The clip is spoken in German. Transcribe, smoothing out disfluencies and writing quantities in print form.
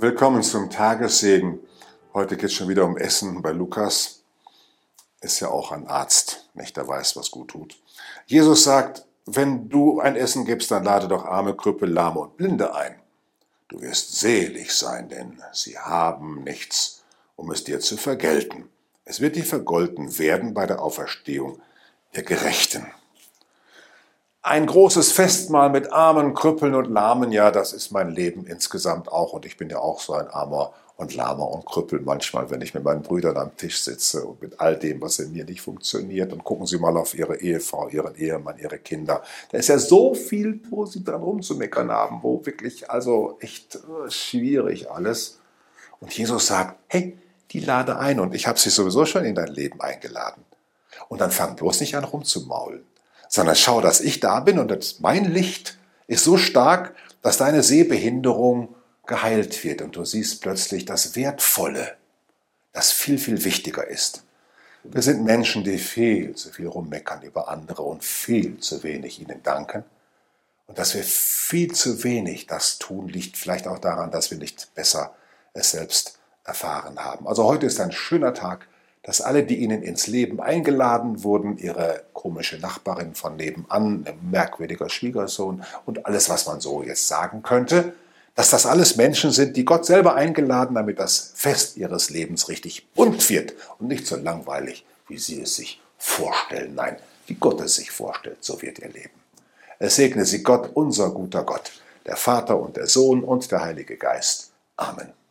Willkommen zum Tagessegen. Heute geht es schon wieder um Essen bei Lukas. Ist ja auch ein Arzt, nicht? Der weiß, was gut tut. Jesus sagt, wenn du ein Essen gibst, dann lade doch Arme, Krüppel, Lahme und Blinde ein. Du wirst selig sein, denn sie haben nichts, um es dir zu vergelten. Es wird dir vergolten werden bei der Auferstehung der Gerechten. Ein großes Festmahl mit Armen, Krüppeln und Lahmen, ja, das ist mein Leben insgesamt auch. Und ich bin ja auch so ein Armer und Lahmer und Krüppel manchmal, wenn ich mit meinen Brüdern am Tisch sitze und mit all dem, was in mir nicht funktioniert. Und gucken Sie mal auf Ihre Ehefrau, Ihren Ehemann, Ihre Kinder. Da ist ja so viel, wo Sie dran rumzumeckern haben, wo wirklich also echt schwierig alles. Und Jesus sagt, hey, die lade ein und ich habe sie sowieso schon in dein Leben eingeladen. Und dann fang bloß nicht an rumzumaulen, sondern schau, dass ich da bin und mein Licht ist so stark, dass deine Sehbehinderung geheilt wird und du siehst plötzlich das Wertvolle, das viel, viel wichtiger ist. Wir sind Menschen, die viel zu viel rummeckern über andere und viel zu wenig ihnen danken. Und dass wir viel zu wenig das tun, liegt vielleicht auch daran, dass wir nicht besser es selbst erfahren haben. Also heute ist ein schöner Tag, dass alle, die Ihnen ins Leben eingeladen wurden, Ihre komische Nachbarin von nebenan, ein merkwürdiger Schwiegersohn und alles, was man so jetzt sagen könnte, dass das alles Menschen sind, die Gott selber eingeladen, damit das Fest ihres Lebens richtig bunt wird und nicht so langweilig, wie Sie es sich vorstellen. Nein, wie Gott es sich vorstellt, so wird Ihr Leben. Es segne Sie Gott, unser guter Gott, der Vater und der Sohn und der Heilige Geist. Amen.